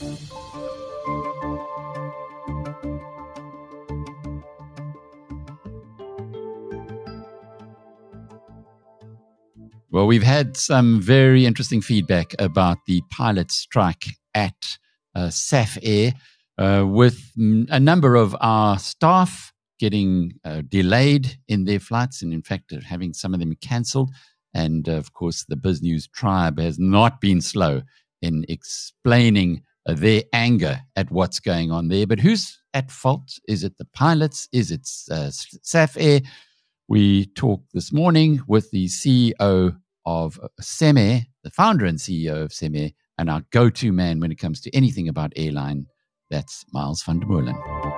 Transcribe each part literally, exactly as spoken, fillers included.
Well, we've had some very interesting feedback about the pilot strike at uh, SAF Air, uh, with a number of our staff getting uh, delayed in their flights, and in fact, having some of them cancelled. And uh, of course, the BizNews tribe has not been slow in explaining uh, their anger at what's going on there. But who's at fault? Is it the pilots? Is it uh, SAF Air? We talked this morning with the C E O of Semair, the founder and C E O of Semair, and our go-to man when it comes to anything about airline. That's Miles van der Molen.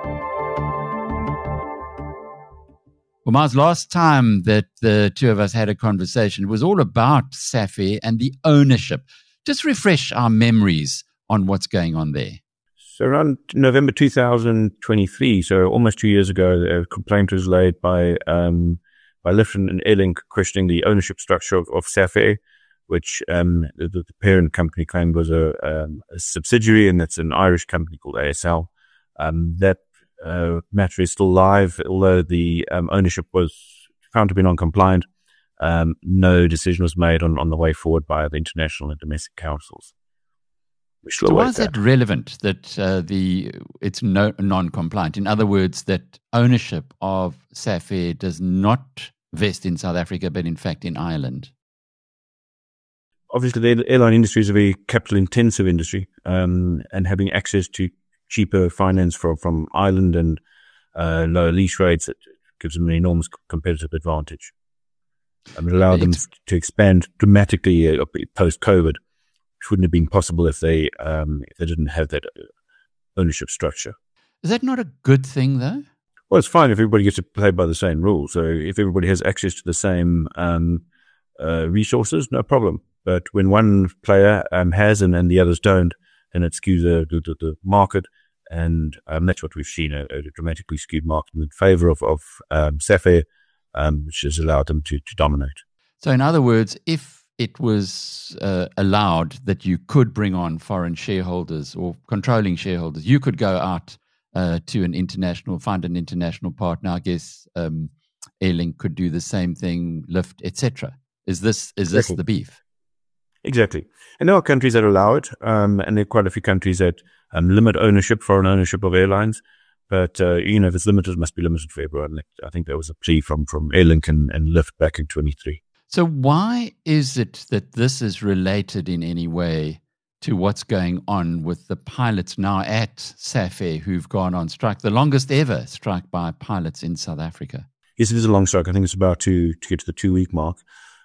Well, Miles, last time that the two of us had a conversation, it was all about SAF Air and the ownership. Just refresh our memories on what's going on there. So around November two thousand twenty-three, so almost two years ago, a complaint was laid by um, by Lifton and Airlink questioning the ownership structure of, of SAF Air, which um, the, the parent company claimed was a, um, a subsidiary, and that's an Irish company called A S L. Um, that uh, matter is still live, although the um, ownership was found to be non-compliant. Um, no decision was made on, on the way forward by the international and domestic councils. So why is that relevant that uh, the it's no, non-compliant? In other words, that ownership of SAF Air does not vest in South Africa, but in fact in Ireland? Obviously, the airline industry is a very capital-intensive industry, um, and having access to cheaper finance from, from Ireland and uh, lower lease rates, it gives them an enormous competitive advantage. Um, it allowed them to expand dramatically uh, post-COVID, which wouldn't have been possible if they um, if they didn't have that ownership structure. Is that not a good thing, though? Well, it's fine if everybody gets to play by the same rules. So if everybody has access to the same um, uh, resources, no problem. But when one player um, has and, and the others don't, then it skews the, the, the market. And um, that's what we've seen, a, a dramatically skewed market in favor of, of um, SAF Air, um, which has allowed them to, to dominate. So in other words, if it was uh, allowed that you could bring on foreign shareholders or controlling shareholders, you could go out uh, to an international, find an international partner. I guess um, Airlink could do the same thing, Lyft, et cetera. Is this is this Exactly. the beef? Exactly. And there are countries that allow it, um, and there are quite a few countries that um, limit ownership, foreign ownership of airlines. But, uh, you know, if it's limited, it must be limited for everyone. I think that was a plea from, from Airlink and, and Lyft back in twenty-three. So why is it that this is related in any way to what's going on with the pilots now at SAF Air who've gone on strike, the longest ever strike by pilots in South Africa? Yes, it is a long strike. I think it's about to, to get to the two-week mark.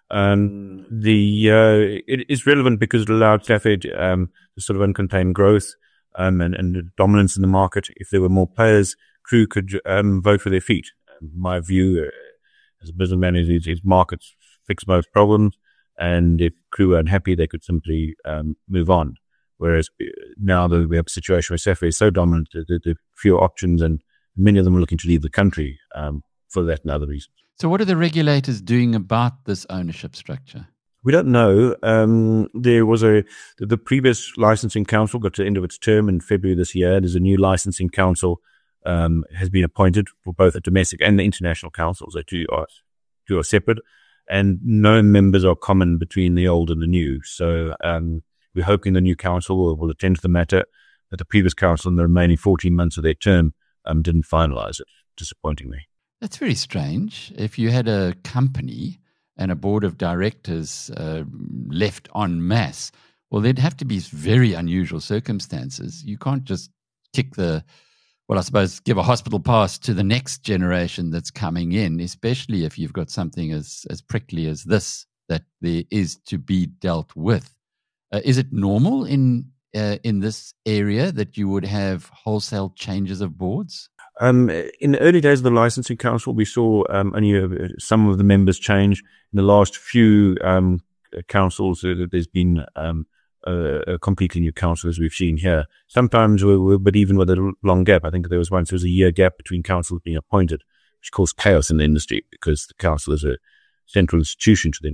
Um, the uh, it is relevant because it allowed SAF Air um, to sort of uncontained growth um, and, and dominance in the market. If there were more players, crew could um, vote for their feet. My view uh, as a businessman is, is markets fix most problems, and if crew are unhappy, they could simply um, move on. Whereas now that we have a situation where SAF Air is so dominant, there are fewer options, and many of them are looking to leave the country um, for that and other reasons. So what are the regulators doing about this ownership structure? We don't know. Um, there was a, the, the previous licensing council got to the end of its term in February this year. There's a new licensing council, um, has been appointed for both the domestic and the international councils. The two are, two are separate, and no members are common between the old and the new. So, um, we're hoping the new council will, will attend to the matter, that the previous council in the remaining fourteen months of their term, um, didn't finalize it, disappointingly. That's very strange. If you had a company and a board of directors uh, left en masse, well, there'd have to be very unusual circumstances. You can't just kick the, well, I suppose, give a hospital pass to the next generation that's coming in, especially if you've got something as, as prickly as this that there is to be dealt with. Uh, is it normal in uh, in this area that you would have wholesale changes of boards? Um, in the early days of the licensing council, we saw um, only uh, some of the members change. In the last few um, councils, uh, there's been um, a, a completely new council, as we've seen here. Sometimes, we, we, but even with a long gap, I think there was once there was a year gap between councils being appointed, which caused chaos in the industry because the council is a central institution to the industry.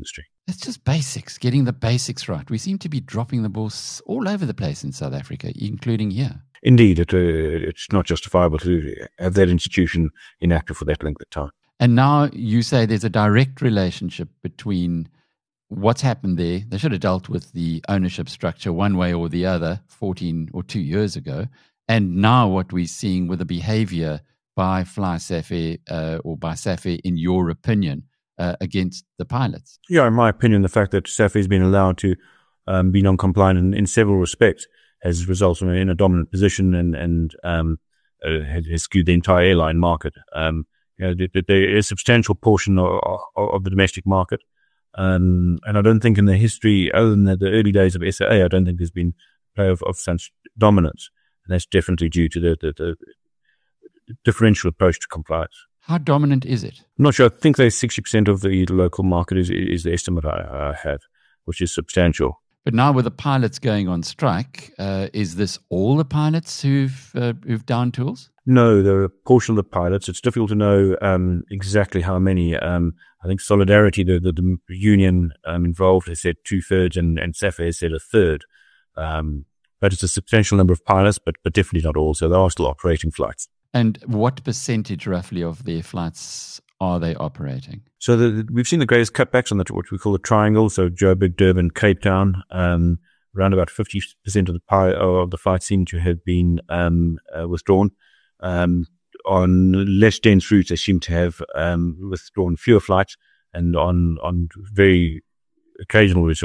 It's just basics, getting the basics right. We seem to be dropping the ball all over the place in South Africa, including here. Indeed, it, uh, it's not justifiable to have that institution inactive for that length of time. And now you say there's a direct relationship between what's happened there. They should have dealt with the ownership structure one way or the other fourteen or two years ago. And now what we're seeing with the behavior by Fly SAFE uh, or by SAFE, in your opinion, uh, against the pilots? Yeah, in my opinion, the fact that SAFE has been allowed to um, be non-compliant in, in several respects has resulted in a dominant position and, and um, uh, has skewed the entire airline market. Um, you know, there, there is a substantial portion of, of, of the domestic market. Um, and I don't think in the history, other than the, the early days of S A A, I don't think there's been play of, of such dominance. And that's definitely due to the, the, the differential approach to compliance. How dominant is it? I'm not sure. I think there's sixty percent of the local market is, is the estimate I, I have, which is substantial. But now with the pilots going on strike, uh, is this all the pilots who've, uh, who've downed tools? No, there are a portion of the pilots. It's difficult to know um, exactly how many. Um, I think Solidarity, the, the, the union um, involved, has said two-thirds, and, and SAFE has said a third. Um, but it's a substantial number of pilots, but, but definitely not all. So they are still operating flights. And what percentage roughly of their flights are they operating? So the, we've seen the greatest cutbacks on the, what we call the triangle, so Joburg, Durban, Cape Town. Um, around about fifty percent of the pi- of the flights seem to have been um, uh, withdrawn. Um, on less dense routes, they seem to have um, withdrawn fewer flights, and on, on very occasional routes,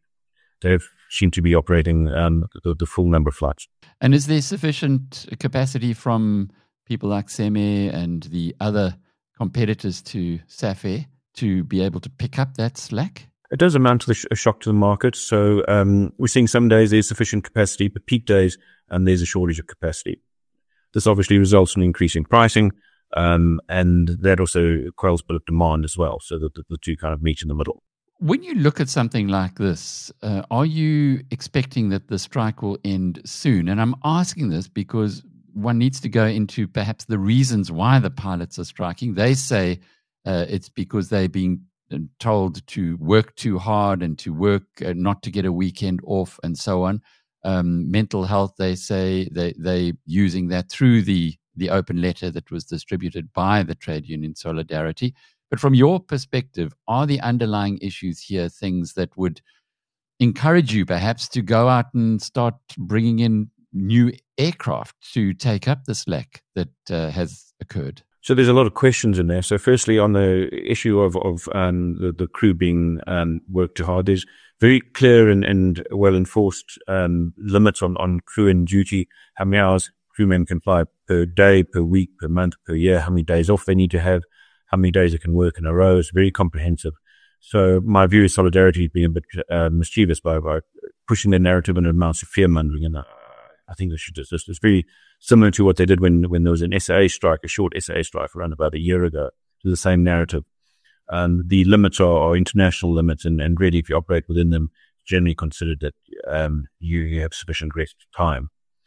they seem to be operating um, the, the full number of flights. And is there sufficient capacity from people like SEME and the other competitors to SAFE to be able to pick up that slack? It does amount to the sh- a shock to the market. So um, we're seeing some days there's sufficient capacity, but peak days and there's a shortage of capacity. This obviously results in increasing pricing, um, and that also quells bulk demand as well, so that the, the two kind of meet in the middle. When you look at something like this, uh, are you expecting that the strike will end soon? And I'm asking this because one needs to go into perhaps the reasons why the pilots are striking. They say uh, it's because they're being told to work too hard and to work uh, not to get a weekend off and so on. Um, mental health, they say they, they're using that through the, the open letter that was distributed by the trade union Solidarity. But from your perspective, are the underlying issues here things that would encourage you perhaps to go out and start bringing in new aircraft to take up the slack that uh, has occurred? So there's a lot of questions in there. So firstly, on the issue of, of um, the, the crew being um, worked too hard, there's very clear and, and well-enforced um, limits on, on crew and duty, how many hours crewmen can fly per day, per week, per month, per year, how many days off they need to have, how many days they can work in a row. It's very comprehensive. So my view is Solidarity being a bit uh, mischievous by, by pushing their narrative and amounts of fear-mongering. And uh, I think this should just, it's very similar to what they did when, when there was an S A A strike, a short S A A strike around about a year ago, to the same narrative. Um, the limits are, are international limits, and, and really, if you operate within them, generally considered that um, you, you have sufficient rest time.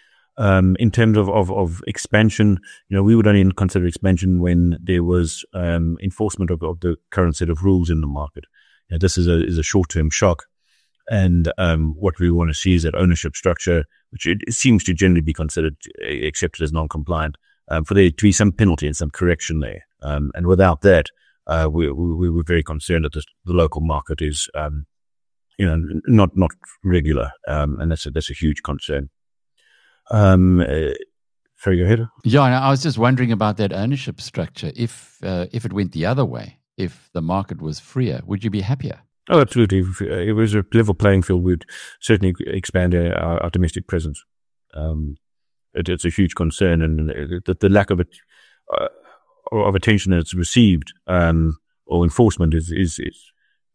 Um, in terms of, of, of expansion, you know, we would only consider expansion when there was um, enforcement of, of the current set of rules in the market. You know, this is a is a short term shock, and um, what we want to see is that ownership structure, which it, it seems to generally be considered accepted as non-compliant, um, for there to be some penalty and some correction there. Um, and without that, uh, we, we we were very concerned that the, the local market is, um, you know, not not regular, um, and that's a, that's a huge concern. Um, uh, sorry, go ahead. Yeah, I was just wondering about that ownership structure. If uh, if it went the other way, if the market was freer, would you be happier? Oh, absolutely. If it was a level playing field, we'd certainly expand our, our domestic presence. Um, it, it's a huge concern, and the, the lack of it, uh, of attention that it's received, um, or enforcement is, is, is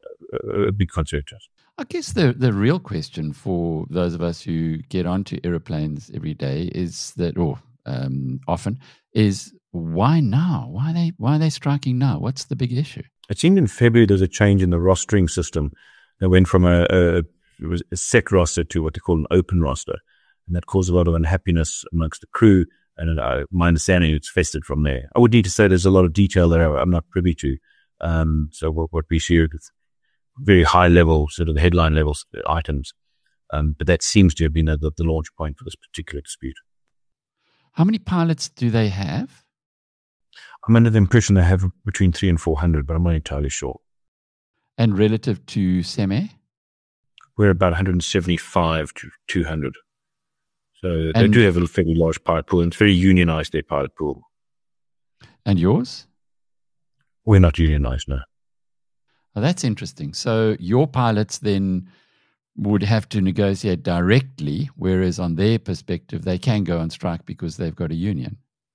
a big concern to us. I guess the, the real question for those of us who get onto aeroplanes every day is that, or um, often, is why now? Why are they why are they striking now? What's the big issue? It seemed in February there was a change in the rostering system that went from a, a, it was a set roster to what they call an open roster, and that caused a lot of unhappiness amongst the crew. And uh, my understanding, it's festered from there. I would need to say there's a lot of detail that I'm not privy to. Um, so what, what we see very high level, sort of the headline level items. Um, but that seems to have been the, the launch point for this particular dispute. How many pilots do they have? I'm under the impression they have between three and four hundred, but I'm not entirely sure. And relative to SEME? We're about one hundred seventy-five to two hundred. So and they do have a fairly large pilot pool, and it's very unionized, their pilot pool. And yours? We're not unionized, no. Oh, that's interesting. So your pilots then would have to negotiate directly, whereas on their perspective, they can go on strike because they've got a union.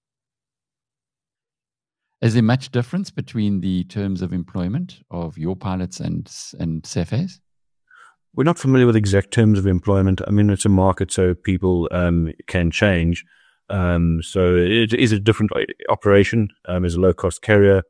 Is there much difference between the terms of employment of your pilots and and C E F A's? We're not familiar with exact terms of employment. I mean, it's a market, so people um, can change. Um, so it is a different operation. Um, as a low-cost carrier,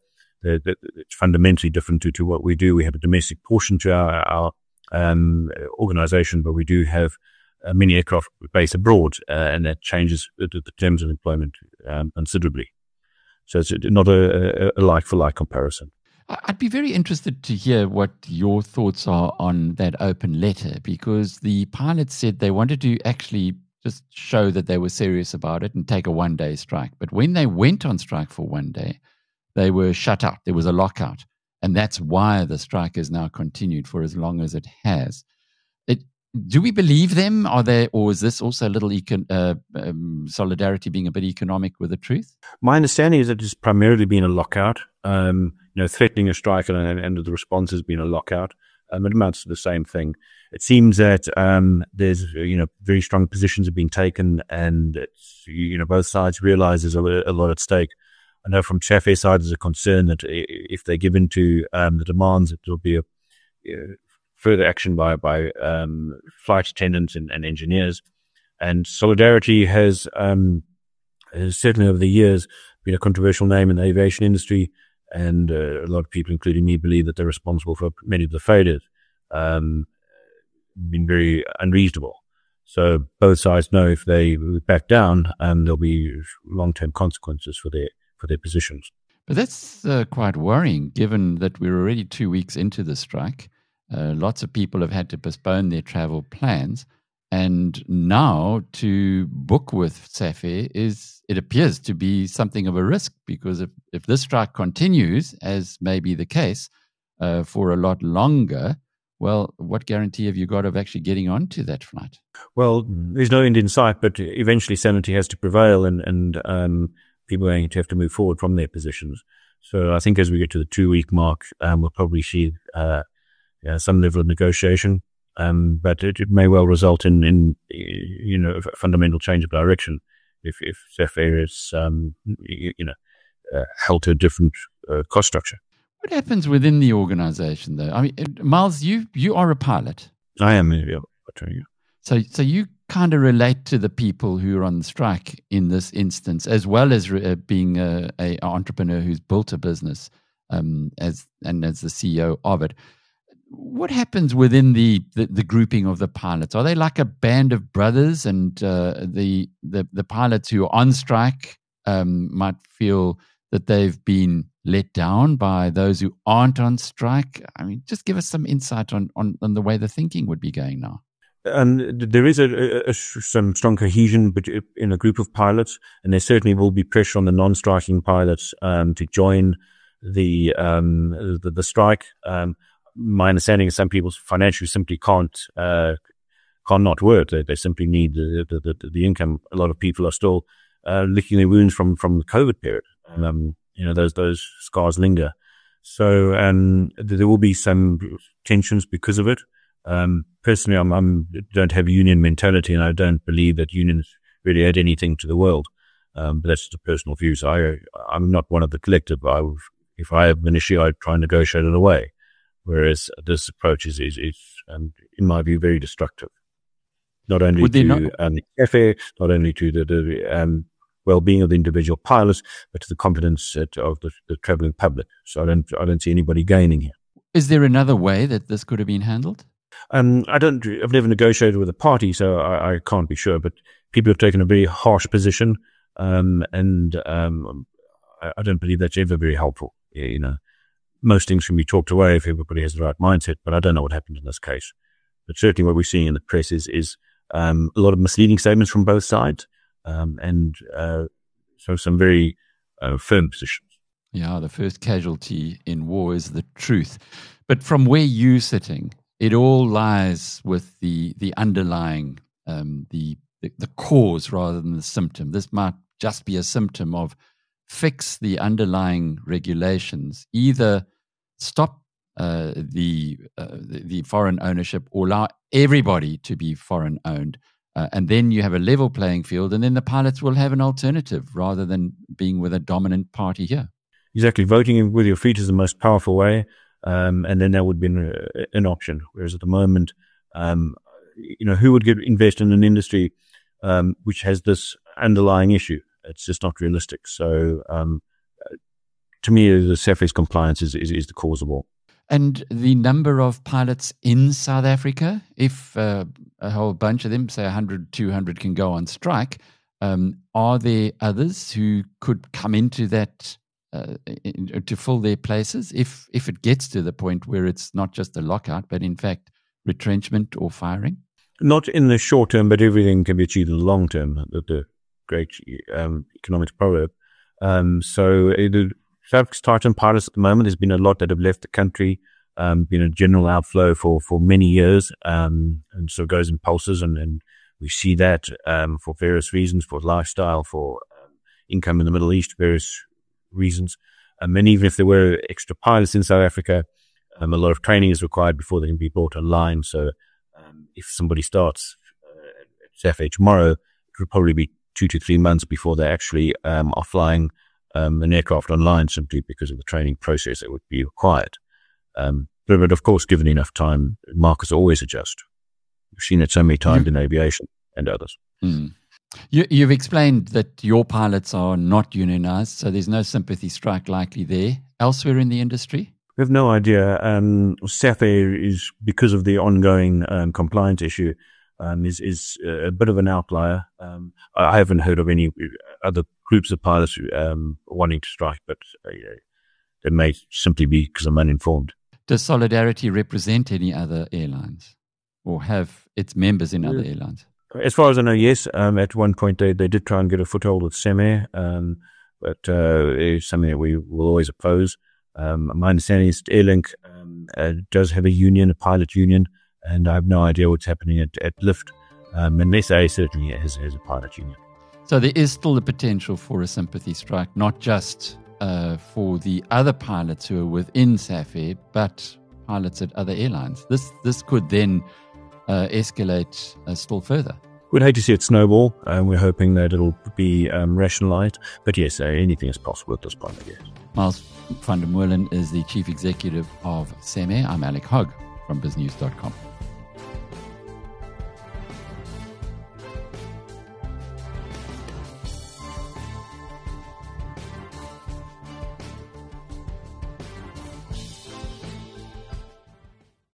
it's fundamentally different to, to what we do. We have a domestic portion to our, our um, organization, but we do have uh, many aircraft based abroad, uh, and that changes the, the terms of employment um, considerably. So it's not a, a like-for-like comparison. I'd be very interested to hear what your thoughts are on that open letter, because the pilots said they wanted to actually just show that they were serious about it and take a one-day strike. But when they went on strike for one day, they were shut out. There was a lockout. And that's why the strike has now continued for as long as it has. It, do we believe them? Are they, or is this also a little econ, uh, um, solidarity being a bit economic with the truth? My understanding is that it's primarily been a lockout. Um, you know, threatening a strike, and, and the response has been a lockout. Um, it amounts to the same thing. It seems that um, there's, you know, very strong positions have been taken, and it's, you know, both sides realize there's a, a lot at stake. I know from C A F Air side, there's a concern that if they give in to um, the demands, it will be a uh, further action by by um, flight attendants and, and engineers. And Solidarity has, um, has certainly over the years been a controversial name in the aviation industry. And uh, a lot of people, including me, believe that they're responsible for many of the failures, um, been very unreasonable. So both sides know if they back down, um, there'll be long-term consequences for their for their positions. But that's uh, quite worrying, given that we're already two weeks into the strike. Uh, lots of people have had to postpone their travel plans. And now to book with C A F Air is, it appears to be something of a risk, because if, if this strike continues, as may be the case, uh, for a lot longer, well, what guarantee have you got of actually getting onto that flight? Well, there's no end in sight, but eventually sanity has to prevail, and, and um, people are going to have to move forward from their positions. So I think as we get to the two-week mark, um, we'll probably see uh, yeah, some level of negotiation. Um, but it, it may well result in, in, you know, a fundamental change of direction if, if C A F Air is, um, you, you know, uh, held to a different uh, cost structure. What happens within the organization, though? I mean, Miles, you, you are a pilot. I am. Yeah. So, so you kind of relate to the people who are on the strike in this instance, as well as uh, being a, a entrepreneur who's built a business um, as and as the C E O of it. What happens within the, the, the grouping of the pilots? Are they like a band of brothers, and uh, the, the the pilots who are on strike um, might feel that they've been let down by those who aren't on strike? I mean, just give us some insight on, on, on the way the thinking would be going now. And there is a, a, a, some strong cohesion in a group of pilots, and there certainly will be pressure on the non-striking pilots um, to join the um, the, the strike. Um, my understanding is some people financially simply can't uh, can't not work. They, they simply need the, the, the, the income. A lot of people are still uh, licking their wounds from, from the COVID period. Um, you know, those those scars linger. So um, there will be some tensions because of it. Um, personally, I'm, I'm don't have a union mentality, and I don't believe that unions really add anything to the world. Um, but that's just a personal view. So I, I'm not one of the collective. I, if I have an issue, I try and negotiate it away. Whereas this approach is, is, is um, in my view, very destructive. Not only Would to not- um, the C A F Air, not only to the, the um, well-being of the individual pilots, but to the confidence of the, the traveling public. So I don't, I don't see anybody gaining here. Is there another way that this could have been handled? Um, I don't. I've never negotiated with a party, so I, I can't be sure. But people have taken a very harsh position, um, and um, I, I don't believe that's ever very helpful. You know, most things can be talked away if everybody has the right mindset, but I don't know what happened in this case. But certainly what we're seeing in the press is, is um, a lot of misleading statements from both sides, um, and uh, so some very uh, firm positions. Yeah, the first casualty in war is the truth. But from where you're sitting, it all lies with the the underlying, um, the, the the cause rather than the symptom. This might just be a symptom of fix the underlying regulations, either stop uh, the, uh, the the foreign ownership or allow everybody to be foreign owned. Uh, and then you have a level playing field, and then the pilots will have an alternative rather than being with a dominant party here. Exactly. Voting with your feet is the most powerful way. Um, and then that would be an, an option. Whereas at the moment, um, you know, who would get, invest in an industry um, which has this underlying issue? It's just not realistic. So um, to me, the S A F E's compliance is, is, is the cause of all. And the number of pilots in South Africa, if uh, a whole bunch of them, say one hundred, two hundred, can go on strike, um, are there others who could come into that uh, in, to fill their places if, if it gets to the point where it's not just a lockout, but in fact retrenchment or firing? Not in the short term, but everything can be achieved in the long term, the, the great um, economics proverb. Um, so uh, the South Africa's Titan pilots at the moment, there's been a lot that have left the country, um, been a general outflow for, for many years, um, and so it goes in pulses, and, and we see that um, for various reasons, for lifestyle, for um, income in the Middle East, various reasons. Um, and even if there were extra pilots in South Africa, um, a lot of training is required before they can be brought online. So um, if somebody starts uh, at S A F tomorrow, it would probably be two to three months before they actually um, are flying um, an aircraft online, simply because of the training process that would be required. Um, but, but of course, given enough time, markets always adjust. We've seen it so many times in aviation and others. Mm. You, you've explained that your pilots are not unionized, so there's no sympathy strike likely there. Elsewhere in the industry? We have no idea. Um, S A F E is, because of the ongoing um, compliance issue, um, is, is a bit of an outlier. Um, I haven't heard of any other groups of pilots um, wanting to strike, but uh, it may simply be because I'm uninformed. Does Solidarity represent any other airlines or have its members in other airlines? As far as I know, yes. Um, at one point, they, they did try and get a foothold with SemAir, um, but uh, it's something that we will always oppose. Um, my understanding is Airlink um, uh, does have a union, a pilot union, and I have no idea what's happening at, at Lyft. Um, and S A certainly has, has a pilot union. So there is still the potential for a sympathy strike, not just uh, for the other pilots who are within S A F E, but pilots at other airlines. This this could then uh, escalate uh, still further. We'd hate to see it snowball, and we're hoping that it'll be um, rationalized. But yes, uh, anything is possible at this point, I guess. Miles van der Molen is the Chief Executive of SemAir. I'm Alec Hogg from biznews dot com.